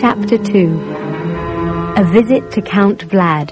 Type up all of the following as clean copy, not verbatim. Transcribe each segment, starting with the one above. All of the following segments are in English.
Chapter 2. A Visit to Count Vlad.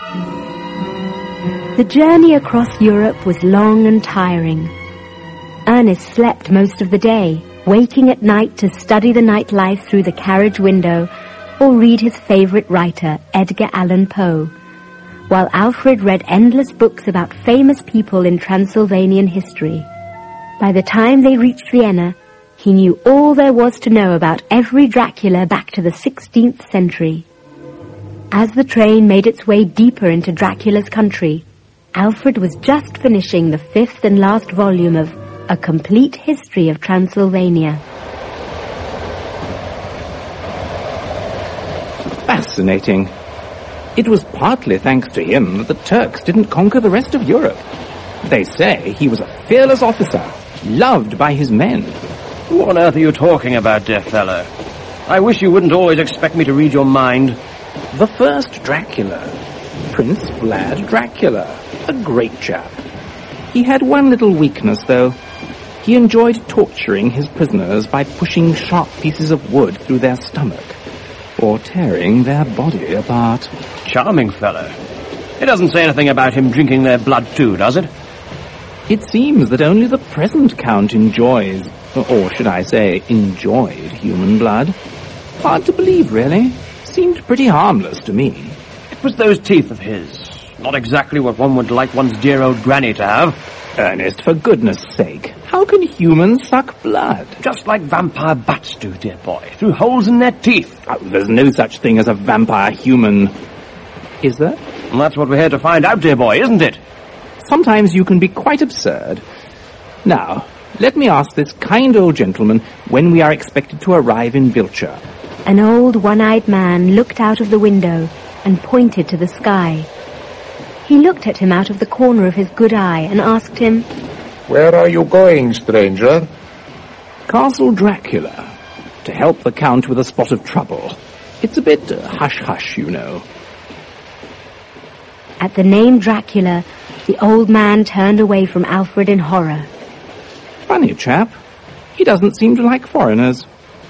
The journey across Europe was long and tiring. Ernest slept most of the day, waking at night to study the nightlife through the carriage window or read his favorite writer, Edgar Allan Poe, while Alfred read endless books about famous people in Transylvanian history. By the time they reached Vienna, he knew all there was to know about every Dracula back to the 16th century. As the train made its way deeper into Dracula's country, Alfred was just finishing the 5th and last volume of A Complete History of Transylvania. Fascinating. It was partly thanks to him that the Turks didn't conquer the rest of Europe. They say he was a fearless officer, loved by his men. What on earth are you talking about, dear fellow? I wish you wouldn't always expect me to read your mind. The first Dracula, Prince Vlad Dracula, a great chap. He had one little weakness, though. He enjoyed torturing his prisoners by pushing sharp pieces of wood through their stomach, or tearing their body apart. Charming fellow. It doesn't say anything about him drinking their blood too, does it? It seems that only the present Count enjoys, or should I say, enjoyed human blood. Hard to believe, really. Seemed pretty harmless to me. It was those teeth of his. Not exactly what one would like one's dear old granny to have. Ernest, for goodness sake, how can humans suck blood? Just like vampire bats do, dear boy, through holes in their teeth. Oh, there's no such thing as a vampire human. Is there? And that's what we're here to find out, dear boy, isn't it? Sometimes you can be quite absurd. Now, let me ask this kind old gentleman when we are expected to arrive in Vilcha. An old one-eyed man looked out of the window and pointed to the sky. He looked at him out of the corner of his good eye and asked him, "Where are you going, stranger?" Castle Dracula, to help the Count with a spot of trouble. It's a bit hush-hush, you know. At the name Dracula, the old man turned away from Alfred in horror. Funny chap. He doesn't seem to like foreigners.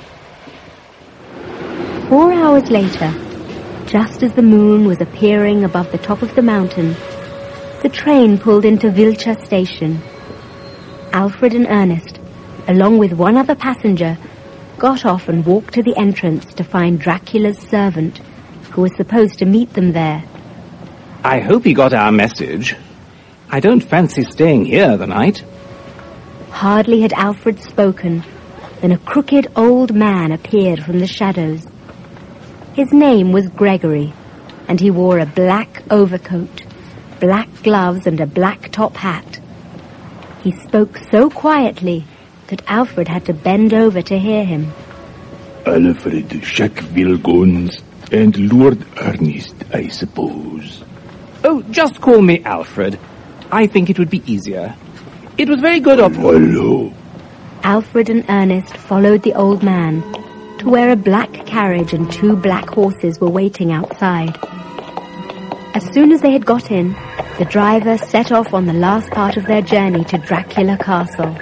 4 hours later, just as the moon was appearing above the top of the mountain, the train pulled into Vilcha station. Alfred and Ernest, along with one other passenger, got off and walked to the entrance to find Dracula's servant, who was supposed to meet them there. I hope he got our message. I don't fancy staying here the night. Hardly had Alfred spoken than a crooked old man appeared from the shadows. His name was Gregory, and he wore a black overcoat, black gloves and a black top hat. He spoke so quietly that Alfred had to bend over to hear him. Alfred Jacques-Vilgons and Lord Ernest, I suppose. Oh, just call me Alfred. I think it would be easier. It was very good of... Hello. Alfred and Ernest followed the old man to where a black carriage and 2 black horses were waiting outside. As soon as they had got in, the driver set off on the last part of their journey to Dracula Castle.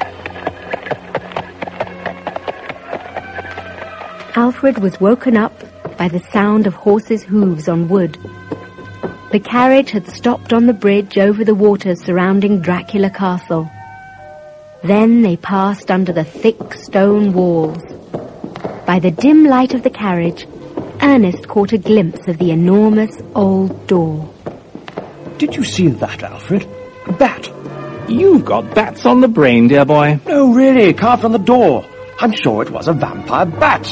Alfred was woken up by the sound of horses' hooves on wood. The carriage had stopped on the bridge over the waters surrounding Dracula Castle. Then they passed under the thick stone walls. By the dim light of the carriage, Ernest caught a glimpse of the enormous old door. Did you see that, Alfred? A bat. You've got bats on the brain, dear boy. No, really, carved on the door. I'm sure it was a vampire bat.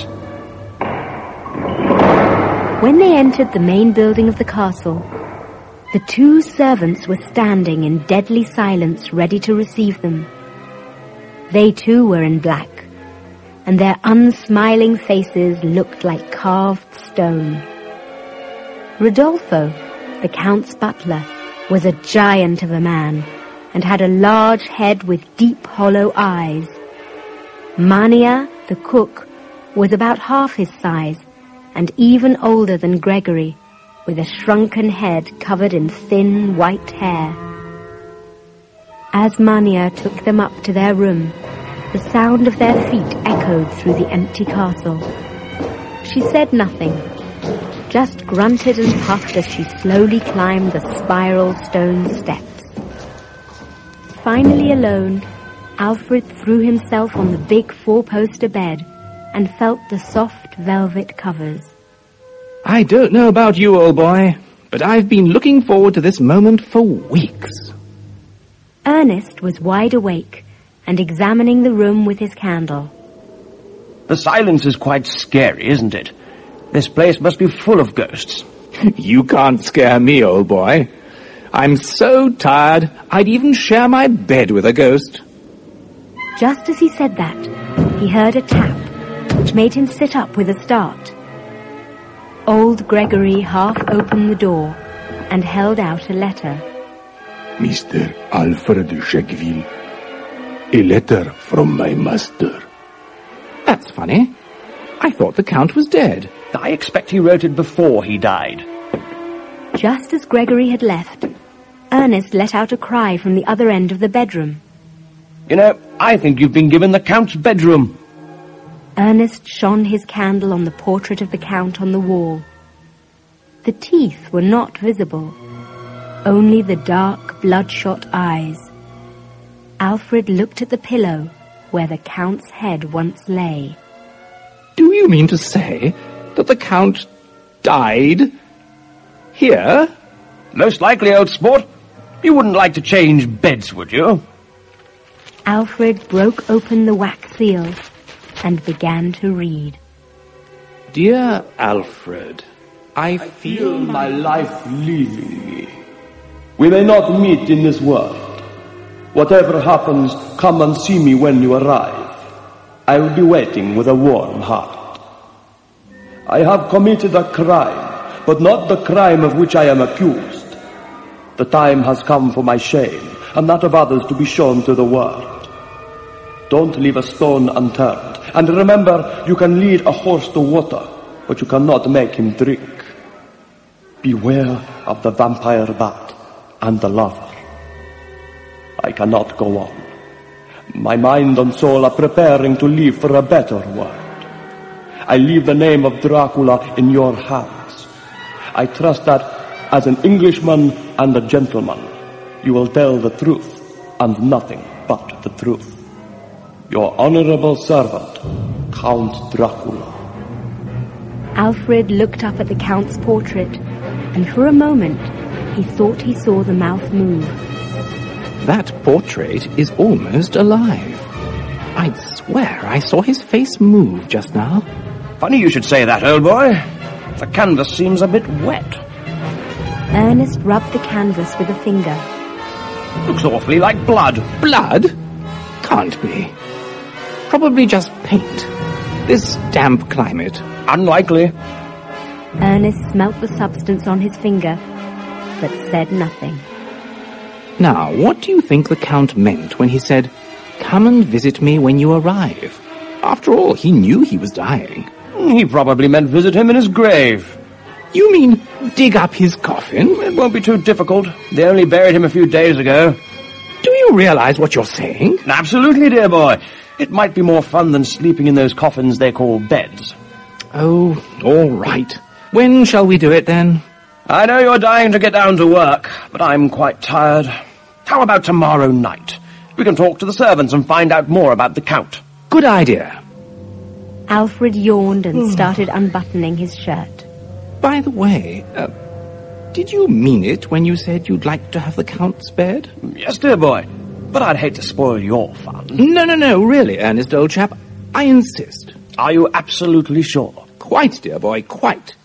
When they entered the main building of the castle, the 2 servants were standing in deadly silence, ready to receive them. They too were in black, and their unsmiling faces looked like carved stone. Rodolfo, the Count's butler, was a giant of a man, and had a large head with deep hollow eyes. Mania, the cook, was about half his size, and even older than Gregory, with a shrunken head covered in thin white hair. As Mania took them up to their room, the sound of their feet echoed through the empty castle. She said nothing, just grunted and puffed as she slowly climbed the spiral stone steps. Finally alone, Alfred threw himself on the big four-poster bed and felt the soft velvet covers. I don't know about you, old boy, but I've been looking forward to this moment for weeks. Ernest was wide awake and examining the room with his candle. The silence is quite scary, isn't it? This place must be full of ghosts. You can't scare me, old boy. I'm so tired, I'd even share my bed with a ghost. Just as he said that, he heard a tap, which made him sit up with a start. Old Gregory half opened the door and held out a letter. Mr. Alfred de Checqueville, a letter from my master. That's funny. I thought the Count was dead. I expect he wrote it before he died. Just as Gregory had left, Ernest let out a cry from the other end of the bedroom. You know, I think you've been given the Count's bedroom. Ernest shone his candle on the portrait of the Count on the wall. The teeth were not visible, only the dark, bloodshot eyes. Alfred looked at the pillow where the Count's head once lay. Do you mean to say that the Count died here? Most likely, old sport. You wouldn't like to change beds, would you? Alfred broke open the wax seal and began to read. Dear Alfred, I feel my life leaving me. We may not meet in this world. Whatever happens, come and see me when you arrive. I will be waiting with a warm heart. I have committed a crime, but not the crime of which I am accused. The time has come for my shame, and that of others to be shown to the world. Don't leave a stone unturned, and remember, you can lead a horse to water, but you cannot make him drink. Beware of the vampire bat and the lover. I cannot go on. My mind and soul are preparing to leave for a better world. I leave the name of Dracula in your hands. I trust that, as an Englishman and a gentleman, you will tell the truth and nothing but the truth. Your honorable servant, Count Dracula. Alfred looked up at the Count's portrait, and for a moment he thought he saw the mouth move. That portrait is almost alive. I'd swear I saw his face move just now. Funny you should say that, old boy. The canvas seems a bit wet. Ernest rubbed the canvas with a finger. Looks awfully like blood. Blood? Can't be. Probably just paint. This damp climate. Unlikely. Ernest smelt the substance on his finger, but said nothing. Now, what do you think the Count meant when he said, "Come and visit me when you arrive"? After all, he knew he was dying. He probably meant visit him in his grave. You mean dig up his coffin? It won't be too difficult. They only buried him a few days ago. Do you realize what you're saying? Absolutely, dear boy. It might be more fun than sleeping in those coffins they call beds. Oh, all right. When shall we do it, then? I know you're dying to get down to work, but I'm quite tired. How about tomorrow night? We can talk to the servants and find out more about the Count. Good idea. Alfred yawned and started unbuttoning his shirt. By the way, did you mean it when you said you'd like to have the Count's bed? Yes, dear boy, but I'd hate to spoil your fun. No, really, Ernest, old chap. I insist. Are you absolutely sure? Quite, dear boy, quite.